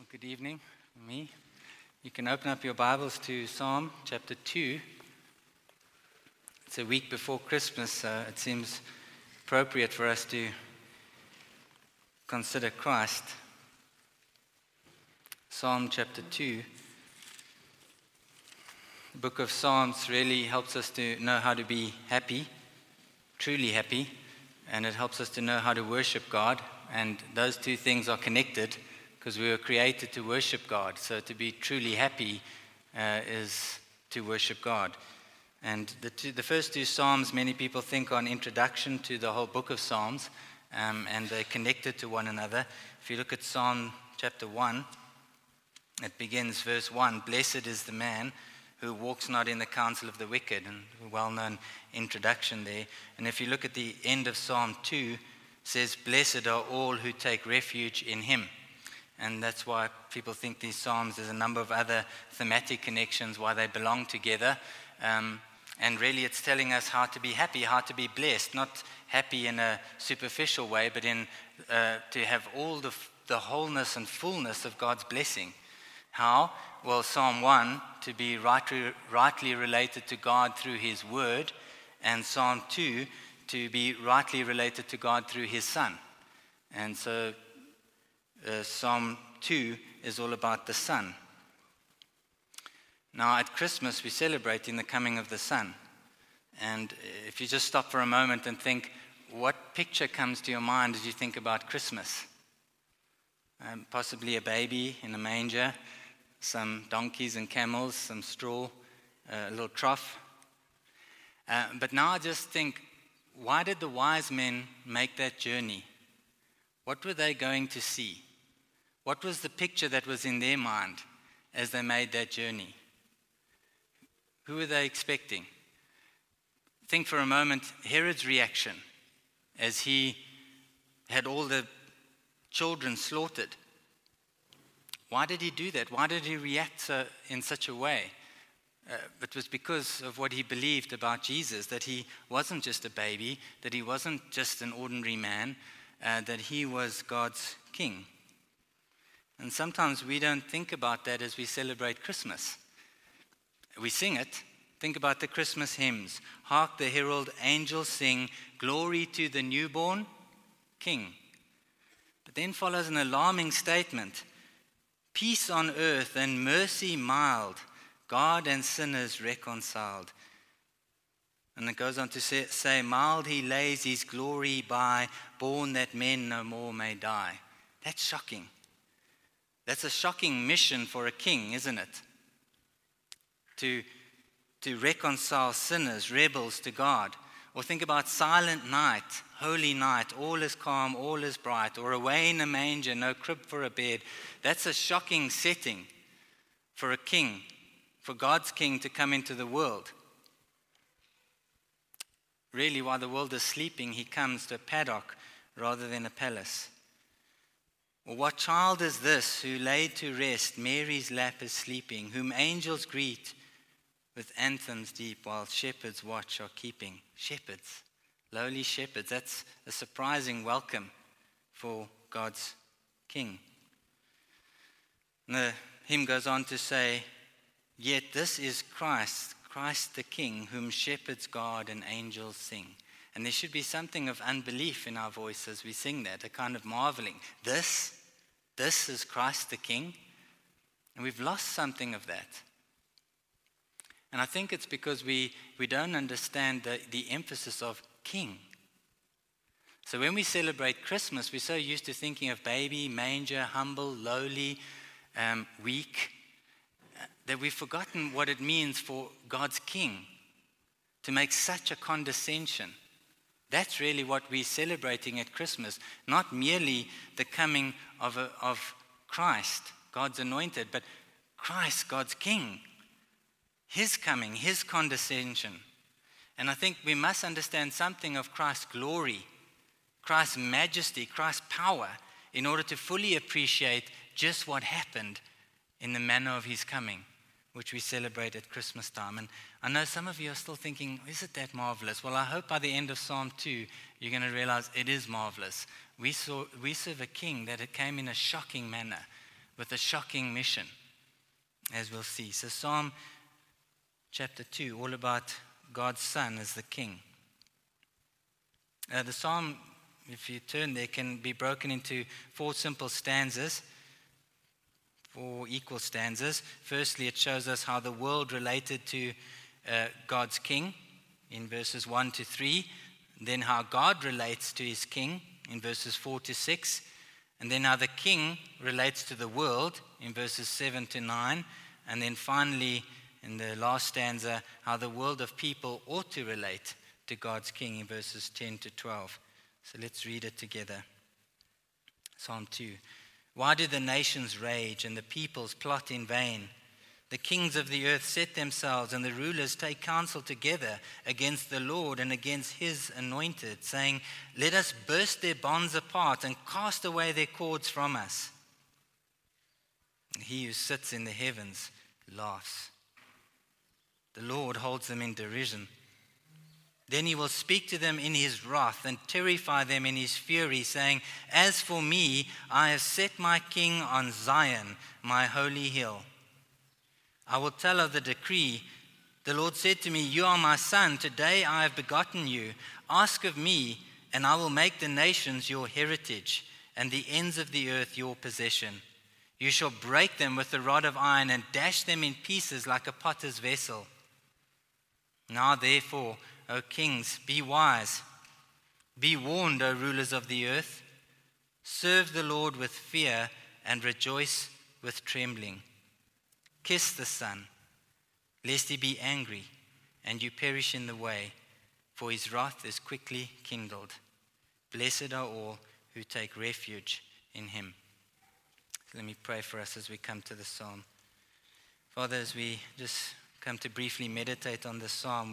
Good evening from me. You can open up your Bibles to Psalm chapter 2. It's a week before Christmas, so it seems appropriate for us to consider Christ. Psalm chapter 2. The book of Psalms really helps us to know how to be happy, truly happy, and it helps us to know how to worship God. And those two things are connected because we were created to worship God. So to be truly happy is to worship God. And the first two Psalms, many people think are an introduction to the whole book of Psalms, and they're connected to one another. If you look at Psalm chapter 1, it begins verse 1, "Blessed is the man who walks not in the counsel of the wicked," and a well-known introduction there. And if you look at the end of Psalm 2, it says, "Blessed are all who take refuge in him." And that's why people think these Psalms, there's a number of other thematic connections, why they belong together. And really it's telling us how to be happy, how to be blessed, not happy in a superficial way, but in to have all the wholeness and fullness of God's blessing. How? Well, Psalm 1, to be rightly related to God through his word, and Psalm 2, to be rightly related to God through his Son. And so Psalm 2 is all about the Son. Now at Christmas we're celebrating the coming of the Son. And if you just stop for a moment and think, what picture comes to your mind as you think about Christmas? Possibly a baby in a manger, some donkeys and camels, some straw, a little trough. But now I just think, why did the wise men make that journey? What were they going to see? What was the picture that was in their mind as they made that journey? Who were they expecting? Think for a moment, Herod's reaction as he had all the children slaughtered. Why did he do that? Why did he react in such a way? It was because of what he believed about Jesus, that he wasn't just a baby, that he wasn't just an ordinary man, that he was God's king. And sometimes we don't think about that as we celebrate Christmas. We sing it. Think about the Christmas hymns. "Hark the herald angels sing, glory to the newborn King." But then follows an alarming statement. "Peace on earth and mercy mild, God and sinners reconciled." And it goes on to say, "Mild he lays his glory by, born that men no more may die." That's shocking. That's a shocking mission for a king, isn't it? To reconcile sinners, rebels to God. Or think about Silent Night, Holy Night, all is calm, all is bright. Or away in a manger, no crib for a bed. That's a shocking setting for a king, for God's king to come into the world. Really, while the world is sleeping, he comes to a paddock rather than a palace. Or what child is this who laid to rest Mary's lap is sleeping, whom angels greet with anthems deep while shepherds watch are keeping? Shepherds, lowly shepherds. That's a surprising welcome for God's king. And the hymn goes on to say, "Yet this is Christ the King, whom shepherds guard and angels sing." And there should be something of unbelief in our voice as we sing that, a kind of marveling. This is Christ the King? And we've lost something of that. And I think it's because we don't understand the emphasis of king. So when we celebrate Christmas, we're so used to thinking of baby, manger, humble, lowly, weak, that we've forgotten what it means for God's king to make such a condescension. That's really what we're celebrating at Christmas, not merely the coming of Christ, God's anointed, but Christ, God's king, his coming, his condescension. And I think we must understand something of Christ's glory, Christ's majesty, Christ's power, in order to fully appreciate just what happened in the manner of his coming, which we celebrate at Christmas time. And I know some of you are still thinking, is it that marvelous? Well, I hope by the end of Psalm 2, you're going to realize it is marvelous. We serve a king that it came in a shocking manner, with a shocking mission, as we'll see. So Psalm chapter 2, all about God's Son as the King. The psalm, if you turn there, can be broken into 4 simple stanzas, 4 equal stanzas. Firstly, it shows us how the world related to God's King in verses 1 to 3, then how God relates to his King in verses 4 to 6, and then how the King relates to the world in verses 7 to 9, and then finally, in the last stanza, how the world of people ought to relate to God's King in verses 10 to 12. So let's read it together. Psalm 2. Why do the nations rage and the peoples plot in vain? The kings of the earth set themselves, and the rulers take counsel together against the Lord and against his anointed, saying, let us burst their bonds apart and cast away their cords from us. And he who sits in the heavens laughs. The Lord holds them in derision. Then he will speak to them in his wrath and terrify them in his fury, saying, as for me, I have set my king on Zion, my holy hill. I will tell of the decree. The Lord said to me, you are my son. Today I have begotten you. Ask of me, and I will make the nations your heritage, and the ends of the earth your possession. You shall break them with a rod of iron and dash them in pieces like a potter's vessel. Now therefore, O kings, be wise. Be warned, O rulers of the earth. Serve the Lord with fear and rejoice with trembling. Kiss the Son, lest he be angry and you perish in the way, for his wrath is quickly kindled. Blessed are all who take refuge in him. Let me pray for us as we come to the psalm. Father, as we just come to briefly meditate on this psalm,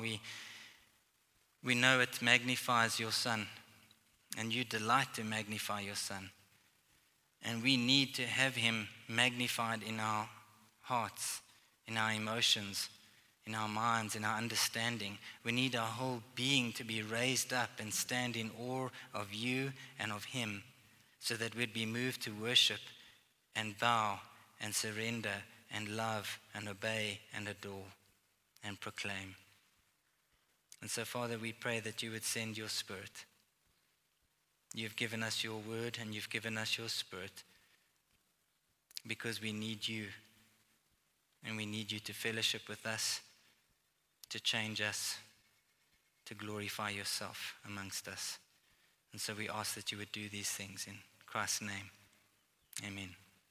we know it magnifies your Son, and you delight to magnify your Son. And we need to have him magnified in our hearts, in our emotions, in our minds, in our understanding. We need our whole being to be raised up and stand in awe of you and of him, so that we'd be moved to worship and bow and surrender and love and obey and adore and proclaim. And so, Father, we pray that you would send your Spirit. You've given us your word and you've given us your Spirit because we need you. And we need you to fellowship with us, to change us, to glorify yourself amongst us. And so we ask that you would do these things in Christ's name. Amen.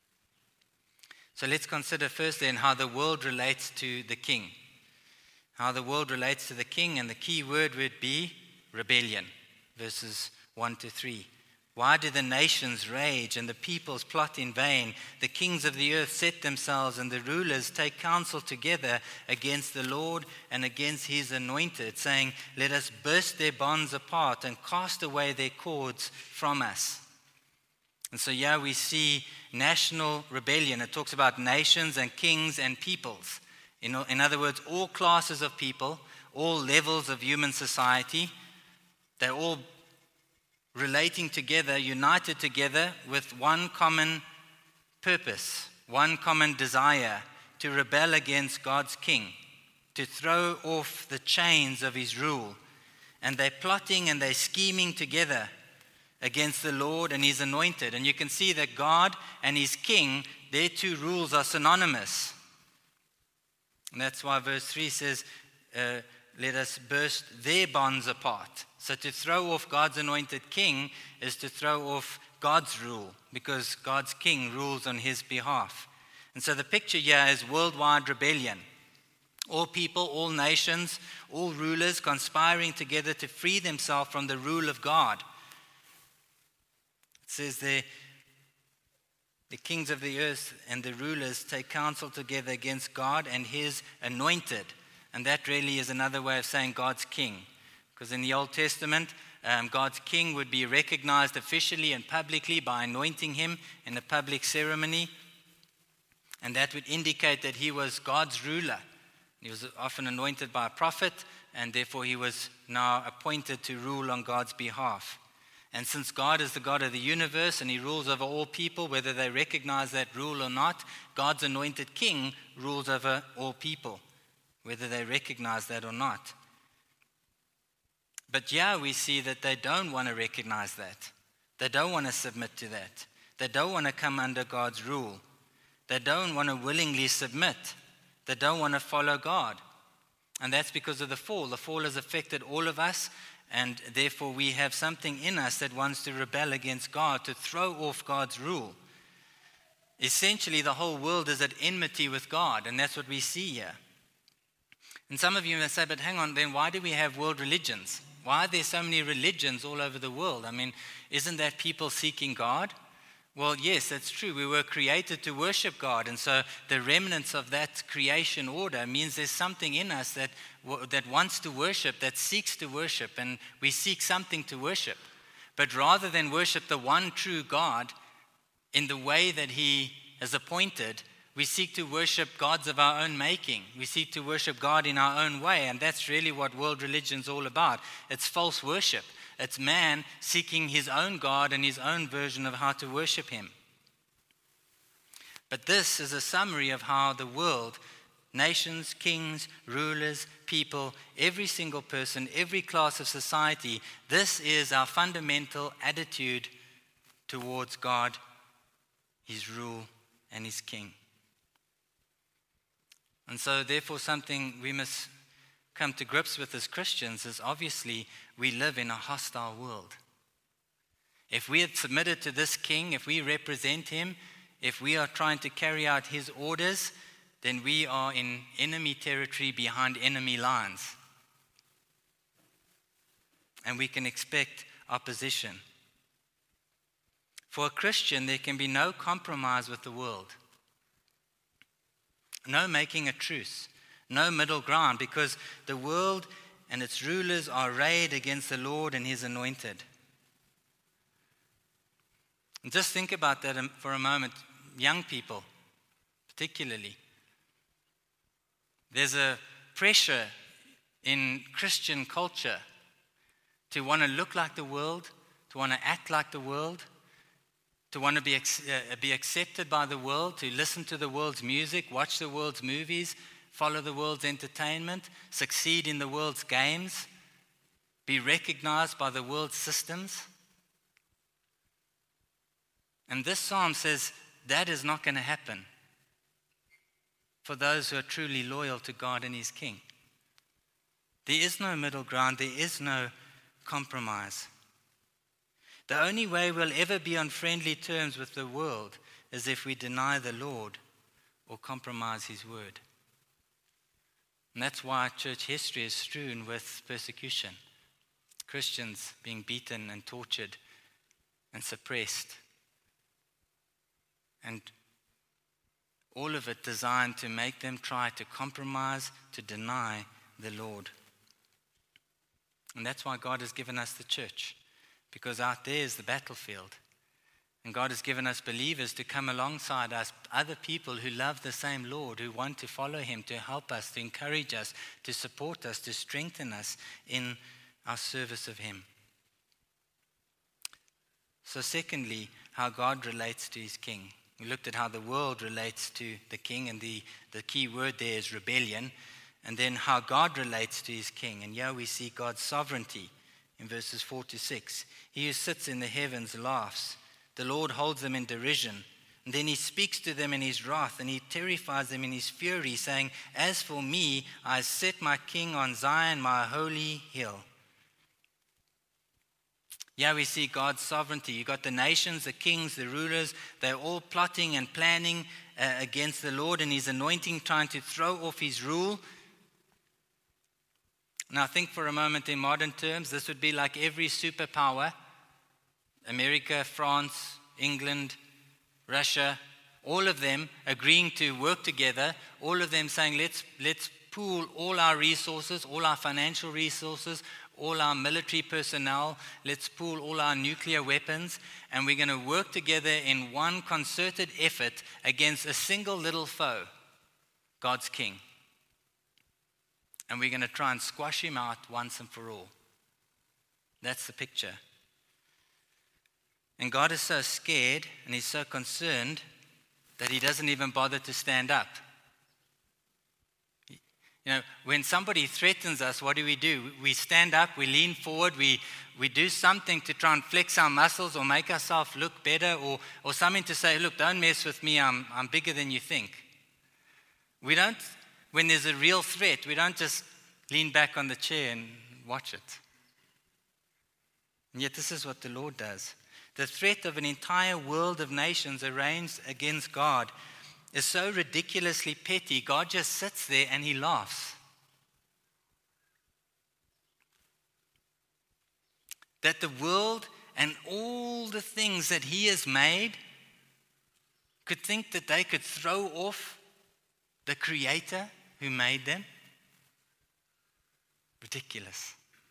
So let's consider first then how the world relates to the king. How the world relates to the king, and the key word would be rebellion, verses 1 to 3. Why do the nations rage and the peoples plot in vain? The kings of the earth set themselves, and the rulers take counsel together against the Lord and against his anointed, saying, let us burst their bonds apart and cast away their cords from us. And so here we see national rebellion. It talks about nations and kings and peoples. In other words, all classes of people, all levels of human society, they're all relating together, united together with one common purpose, one common desire to rebel against God's king, to throw off the chains of his rule. And they're plotting and they're scheming together against the Lord and his anointed. And you can see that God and his king, their two rules are synonymous. And that's why verse 3 says, let us burst their bonds apart. So to throw off God's anointed king is to throw off God's rule, because God's king rules on his behalf. And so the picture here is worldwide rebellion. All people, all nations, all rulers conspiring together to free themselves from the rule of God. It says there, the kings of the earth and the rulers take counsel together against God and his anointed. And that really is another way of saying God's king. Because in the Old Testament, God's king would be recognized officially and publicly by anointing him in a public ceremony. And that would indicate that he was God's ruler. He was often anointed by a prophet, and therefore he was now appointed to rule on God's behalf. And since God is the God of the universe and he rules over all people, whether they recognize that rule or not, God's anointed king rules over all people, whether they recognize that or not. But yeah, we see that they don't want to recognize that. They don't want to submit to that. They don't want to come under God's rule. They don't want to willingly submit. They don't want to follow God. And that's because of the fall. The fall has affected all of us, and therefore we have something in us that wants to rebel against God, to throw off God's rule. Essentially, the whole world is at enmity with God, and that's what we see here. And some of you may say, but hang on, then why do we have world religions? Why are there so many religions all over the world? I mean, isn't that people seeking God? Well, yes, that's true. We were created to worship God. And so the remnants of that creation order means there's something in us that wants to worship, that seeks to worship, and we seek something to worship. But rather than worship the one true God in the way that he has appointed, we seek to worship gods of our own making. We seek to worship God in our own way, and that's really what world religion's all about. It's false worship. It's man seeking his own God and his own version of how to worship him. But this is a summary of how the world, nations, kings, rulers, people, every single person, every class of society, this is our fundamental attitude towards God, his rule, and his king. And so, therefore, something we must come to grips with as Christians is obviously we live in a hostile world. If we have submitted to this king, if we represent him, if we are trying to carry out his orders, then we are in enemy territory behind enemy lines. And we can expect opposition. For a Christian, there can be no compromise with the world. No making a truce. No middle ground, because the world and its rulers are arrayed against the Lord and his anointed. And just think about that for a moment, young people particularly. There's a pressure in Christian culture to want to look like the world, to want to act like the world, to want to be accepted by the world, to listen to the world's music, watch the world's movies, follow the world's entertainment, succeed in the world's games, be recognized by the world's systems. And this psalm says that is not going to happen for those who are truly loyal to God and his king. There is no middle ground, there is no compromise. The only way we'll ever be on friendly terms with the world is if we deny the Lord or compromise his word. And that's why church history is strewn with persecution. Christians being beaten and tortured and suppressed. And all of it designed to make them try to compromise, to deny the Lord. And that's why God has given us the church, because out there is the battlefield. And God has given us believers to come alongside us, other people who love the same Lord, who want to follow him, to help us, to encourage us, to support us, to strengthen us in our service of him. So secondly, how God relates to his king. We looked at how the world relates to the king, and the key word there is rebellion. And then how God relates to his king. And here we see God's sovereignty in verses 4-6. He who sits in the heavens laughs. The Lord holds them in derision. And then he speaks to them in his wrath, and he terrifies them in his fury, saying, "As for me, I set my king on Zion, my holy hill." Yeah, we see God's sovereignty. You've got the nations, the kings, the rulers. They're all plotting and planning against the Lord and his anointing, trying to throw off his rule. Now think for a moment in modern terms, this would be like every superpower, America, France, England, Russia, all of them agreeing to work together, all of them saying, let's pool all our resources, all our financial resources, all our military personnel, let's pool all our nuclear weapons, and we're going to work together in one concerted effort against a single little foe, God's king. And we're going to try and squash him out once and for all. That's the picture. And God is so scared and he's so concerned that he doesn't even bother to stand up. You know, when somebody threatens us, what do? We stand up, we lean forward, we do something to try and flex our muscles or make ourselves look better, or something to say, look, don't mess with me, I'm bigger than you think. We don't, when there's a real threat, we don't just lean back on the chair and watch it. And yet this is what the Lord does. The threat of an entire world of nations arranged against God is so ridiculously petty, God just sits there and he laughs. That the world and all the things that he has made could think that they could throw off the Creator who made them? Ridiculous.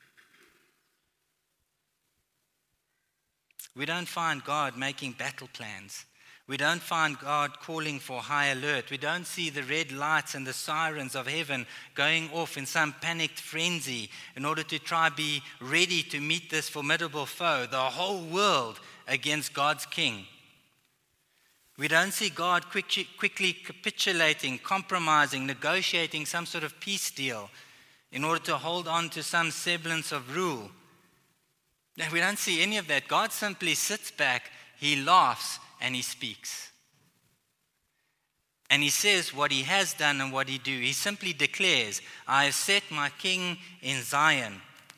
We don't find God making battle plans. We don't find God calling for high alert. We don't see the red lights and the sirens of heaven going off in some panicked frenzy in order to try be ready to meet this formidable foe, the whole world against God's king. We don't see God quickly capitulating, compromising, negotiating some sort of peace deal in order to hold on to some semblance of rule. We don't see any of that. God simply sits back, he laughs, and he speaks. And he says what he has done and what he do. He simply declares, I have set my king in Zion.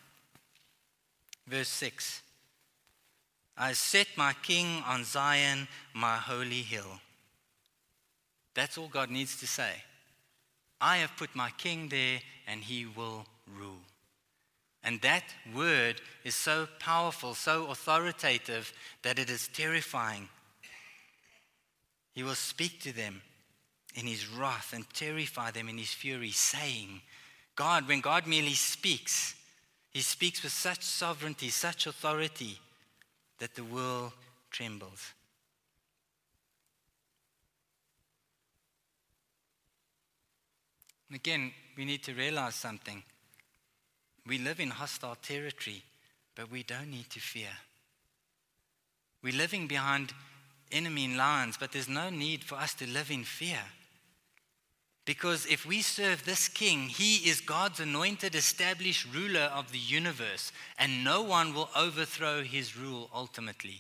Verse 6. I have set my king on Zion, my holy hill. That's all God needs to say. I have put my king there and he will rule. And that word is so powerful, so authoritative that it is terrifying. He will speak to them in his wrath and terrify them in his fury, saying, when God merely speaks, he speaks with such sovereignty, such authority, that the world trembles. And again, we need to realize something. We live in hostile territory, but we don't need to fear. We're living behind enemy lines, but there's no need for us to live in fear. Because if we serve this king, he is God's anointed, established ruler of the universe, and no one will overthrow his rule ultimately.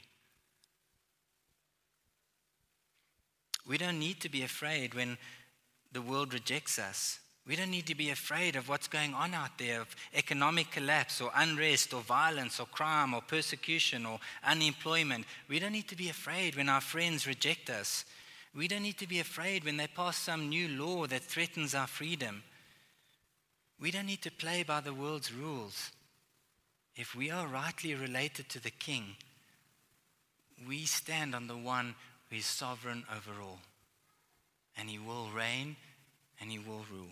We don't need to be afraid when the world rejects us. We don't need to be afraid of what's going on out there, of economic collapse or unrest or violence or crime or persecution or unemployment. We don't need to be afraid when our friends reject us. We don't need to be afraid when they pass some new law that threatens our freedom. We don't need to play by the world's rules. If we are rightly related to the King, we stand on the one who is sovereign over all. And he will reign and he will rule.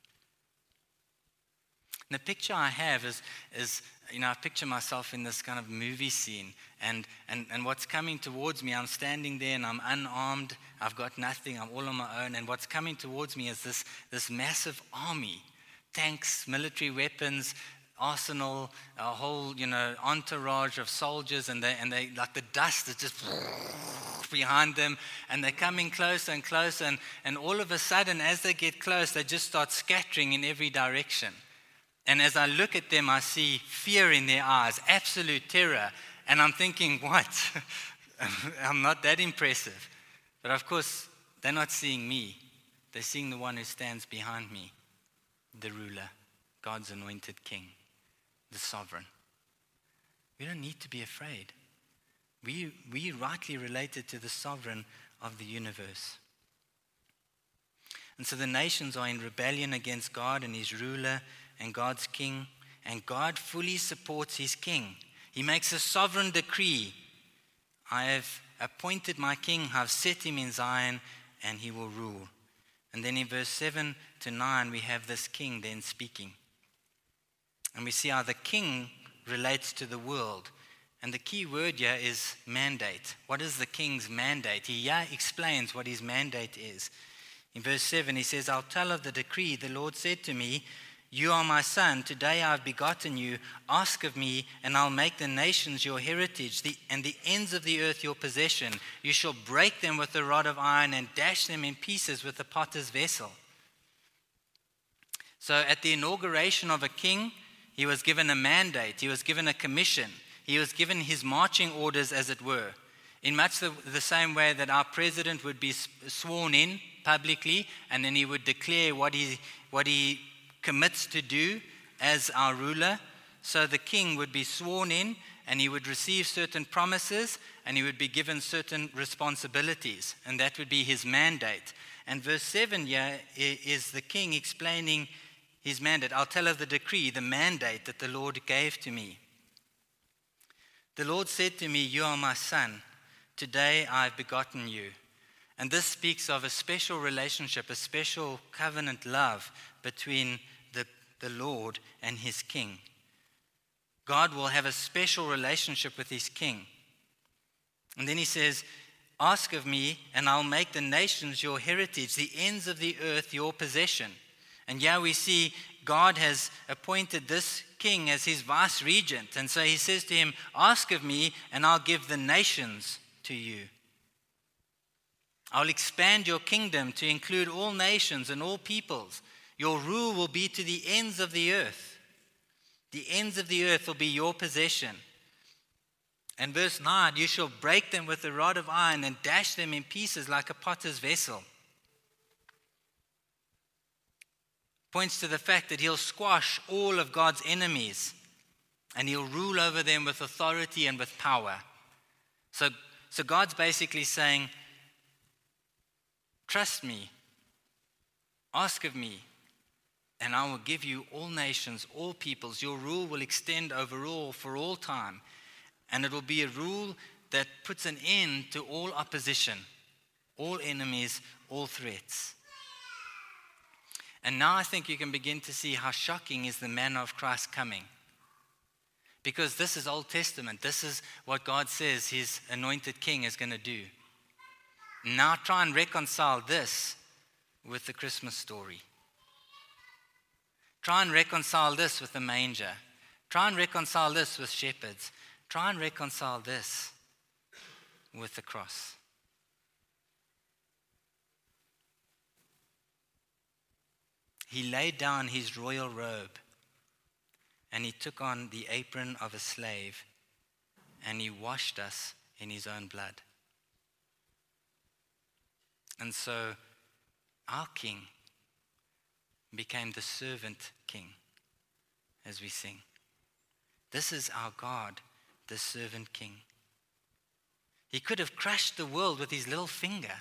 And the picture I have is I picture myself in this kind of movie scene, and what's coming towards me, I'm standing there and I'm unarmed, I've got nothing, I'm all on my own, and what's coming towards me is this massive army, tanks, military weapons, arsenal, a whole entourage of soldiers, and they like the dust is just behind them, and they're coming closer and closer, and all of a sudden, as they get close, they just start scattering in every direction. And as I look at them, I see fear in their eyes, absolute terror. And I'm thinking, what? I'm not that impressive. But of course, they're not seeing me. They're seeing the one who stands behind me, the ruler, God's anointed king, the sovereign. We don't need to be afraid. We rightly related to the sovereign of the universe. And so the nations are in rebellion against God and his ruler and God's king, and God fully supports his king. He makes a sovereign decree. I have appointed my king, I have set him in Zion, and he will rule. And then in verse 7 to 9, we have this king then speaking. And we see how the king relates to the world. And the key word here is mandate. What is the king's mandate? He explains what his mandate is. In verse 7, he says, I'll tell of the decree. The Lord said to me, You are my son, today I have begotten you. Ask of me, and I'll make the nations your heritage, and the ends of the earth your possession. You shall break them with a rod of iron and dash them in pieces with a potter's vessel. So at the inauguration of a king, he was given a mandate, he was given a commission, he was given his marching orders, as it were. In much the same way that our president would be sworn in publicly, and then he would declare what he commits to do as our ruler. So the king would be sworn in, and he would receive certain promises, and he would be given certain responsibilities, and that would be his mandate. And verse 7 here is the king explaining his mandate. I'll tell of the decree, the mandate that the Lord gave to me. The Lord said to me, you are my son. Today I have begotten you. And this speaks of a special relationship, a special covenant love between the Lord and his king. God will have a special relationship with his king. And then he says, ask of me, and I'll make the nations your heritage, the ends of the earth your possession. And here we see God has appointed this king as his vice regent. And so he says to him, ask of me, and I'll give the nations to you. I'll expand your kingdom to include all nations and all peoples. Your rule will be to the ends of the earth. The ends of the earth will be your possession. And verse 9, you shall break them with a rod of iron and dash them in pieces like a potter's vessel. Points to the fact that he'll squash all of God's enemies, and he'll rule over them with authority and with power. So God's basically saying, trust me, ask of me, and I will give you all nations, all peoples. Your rule will extend over all for all time. And it will be a rule that puts an end to all opposition, all enemies, all threats. And now I think you can begin to see how shocking is the manner of Christ coming. Because this is Old Testament. This is what God says his anointed king is going to do. Now try and reconcile this with the Christmas story. Try and reconcile this with the manger. Try and reconcile this with shepherds. Try and reconcile this with the cross. He laid down his royal robe, and he took on the apron of a slave, and he washed us in his own blood. And so our king became the servant king, as we sing. This is our God, the servant king. He could have crushed the world with his little finger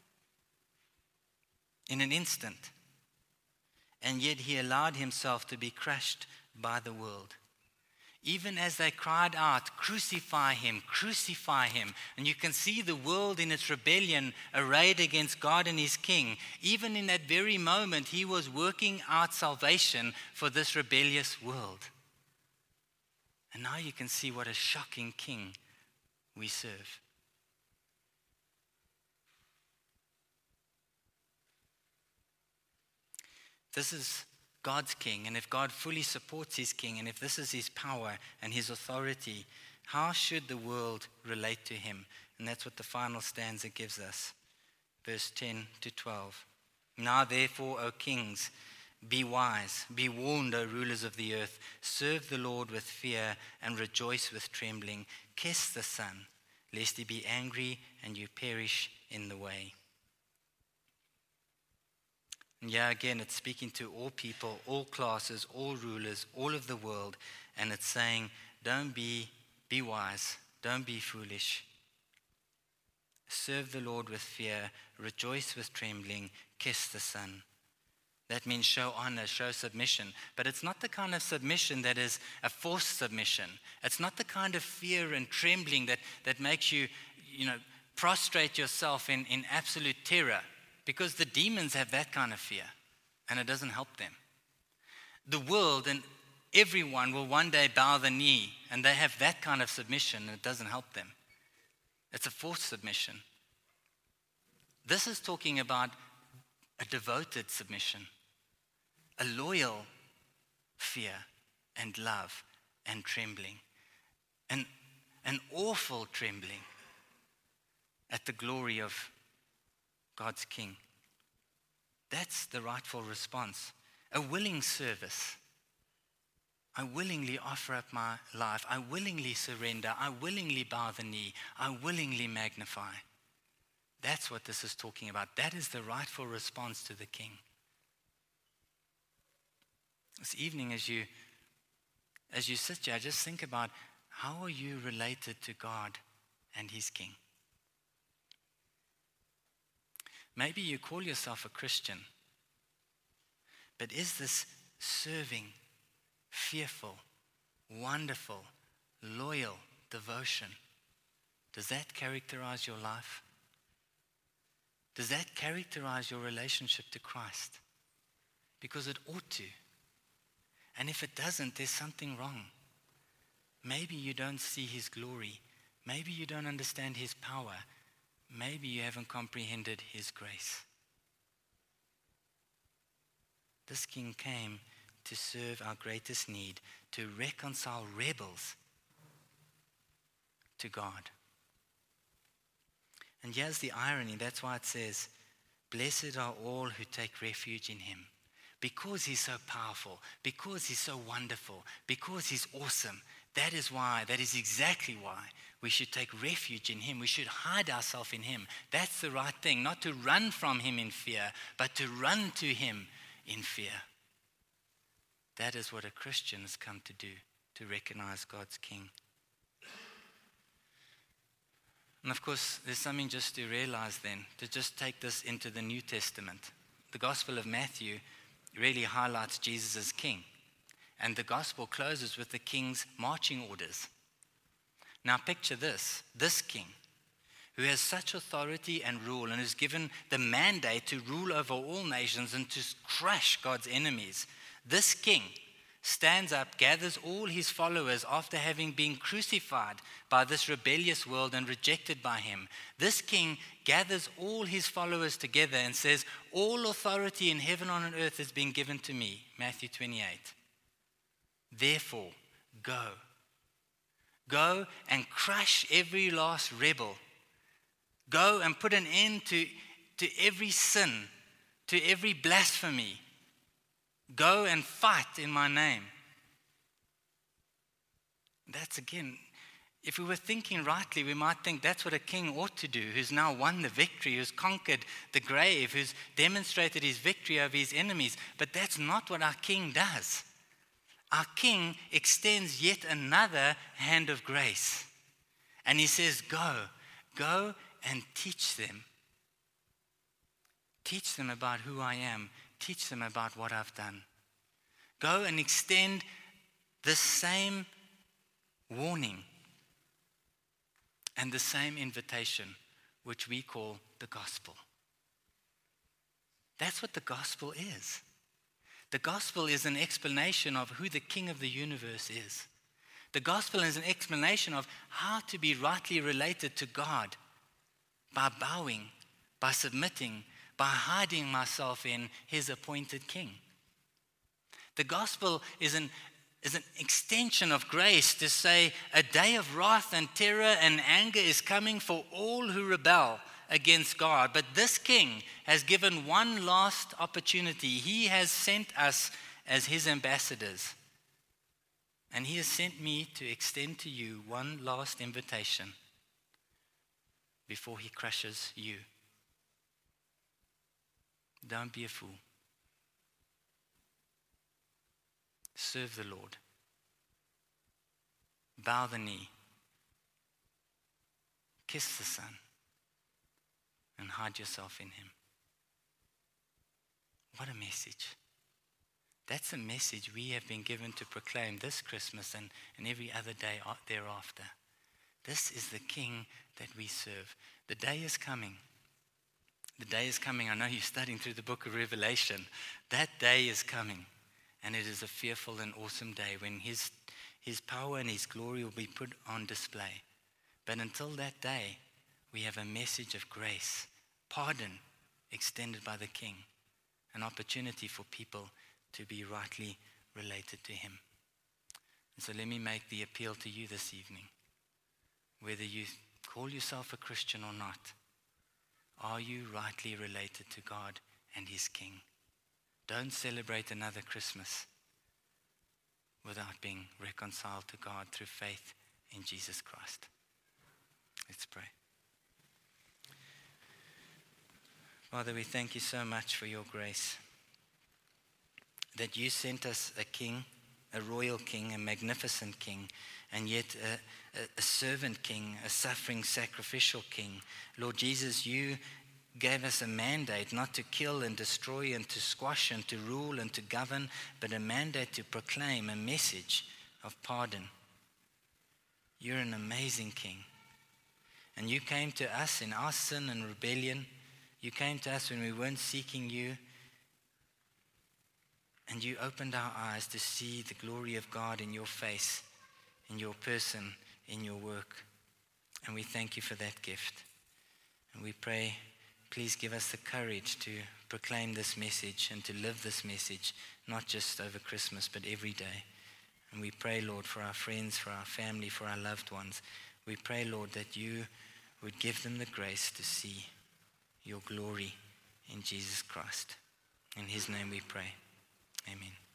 in an instant, and yet he allowed himself to be crushed by the world. Even as they cried out, crucify him, crucify him. And you can see the world in its rebellion arrayed against God and his king. Even in that very moment, he was working out salvation for this rebellious world. And now you can see what a shocking king we serve. This is God's king, and if God fully supports his king, and if this is his power and his authority, how should the world relate to him? And that's what the final stanza gives us. Verse 10 to 12. Now therefore, O kings, be wise, be warned, O rulers of the earth. Serve the Lord with fear and rejoice with trembling. Kiss the Son, lest he be angry and you perish in the way. And yeah, again, it's speaking to all people, all classes, all rulers, all of the world. And it's saying, don't be wise, don't be foolish. Serve the Lord with fear, rejoice with trembling, kiss the Son. That means show honor, show submission. But it's not the kind of submission that is a forced submission. It's not the kind of fear and trembling that makes you, prostrate yourself in absolute terror. Because the demons have that kind of fear, and it doesn't help them. The world and everyone will one day bow the knee, and they have that kind of submission, and it doesn't help them. It's a forced submission. This is talking about a devoted submission, a loyal fear and love and trembling. An awful trembling at the glory of God's King. That's the rightful response. A willing service. I willingly offer up my life. I willingly surrender. I willingly bow the knee. I willingly magnify. That's what this is talking about. That is the rightful response to the King. This evening, as you sit here, just think about, how are you related to God and His King? Maybe you call yourself a Christian, but is this serving, fearful, wonderful, loyal devotion, does that characterize your life? Does that characterize your relationship to Christ? Because it ought to. And if it doesn't, there's something wrong. Maybe you don't see His glory. Maybe you don't understand His power. Maybe you haven't comprehended His grace. This King came to serve our greatest need, to reconcile rebels to God. And here's the irony. That's why it says, blessed are all who take refuge in Him. Because He's so powerful, because He's so wonderful, because He's awesome. That is exactly why we should take refuge in Him. We should hide ourselves in Him. That's the right thing. Not to run from Him in fear, but to run to Him in fear. That is what a Christian has come to do, to recognize God's King. And of course, there's something just to realize then, to just take this into the New Testament. The Gospel of Matthew really highlights Jesus as King. And the Gospel closes with the King's marching orders. Now picture this King, who has such authority and rule and is given the mandate to rule over all nations and to crush God's enemies. This King stands up, gathers all His followers after having been crucified by this rebellious world and rejected by Him. This King gathers all His followers together and says, all authority in heaven and on earth has been given to me. Matthew 28. Therefore, go. Go and crush every last rebel. Go and put an end to every sin, to every blasphemy. Go and fight in my name. That's again, if we were thinking rightly, we might think that's what a king ought to do, who's now won the victory, who's conquered the grave, who's demonstrated his victory over his enemies. But that's not what our king does. Our king extends yet another hand of grace. And he says, go and teach them. Teach them about who I am. Teach them about what I've done. Go and extend the same warning and the same invitation, which we call the gospel. That's what the gospel is. The gospel is an explanation of who the King of the universe is. The gospel is an explanation of how to be rightly related to God by bowing, by submitting, by hiding myself in His appointed King. The gospel is an extension of grace to say a day of wrath and terror and anger is coming for all who rebel against God. But this King has given one last opportunity. He has sent us as His ambassadors. And He has sent me to extend to you one last invitation before He crushes you. Don't be a fool. Serve the Lord. Bow the knee. Kiss the Son. And hide yourself in Him. What a message. That's a message we have been given to proclaim this Christmas and every other day thereafter. This is the King that we serve. The day is coming. The day is coming. I know you're studying through the book of Revelation. That day is coming. And it is a fearful and awesome day when His power and His glory will be put on display. But until that day, we have a message of grace, pardon extended by the King, an opportunity for people to be rightly related to him. And so let me make the appeal to you this evening. Whether you call yourself a Christian or not, are you rightly related to God and his King? Don't celebrate another Christmas without being reconciled to God through faith in Jesus Christ. Let's pray. Father, we thank you so much for your grace, that you sent us a king, a royal king, a magnificent king, and yet a servant king, a suffering sacrificial king. Lord Jesus, you gave us a mandate not to kill and destroy and to squash and to rule and to govern, but a mandate to proclaim a message of pardon. You're an amazing king. And you came to us in our sin and rebellion. You came to us when we weren't seeking you. And you opened our eyes to see the glory of God in your face, in your person, in your work. And we thank you for that gift. And we pray, please give us the courage to proclaim this message and to live this message, not just over Christmas, but every day. And we pray, Lord, for our friends, for our family, for our loved ones. We pray, Lord, that you would give them the grace to see your glory in Jesus Christ. In his name we pray. Amen.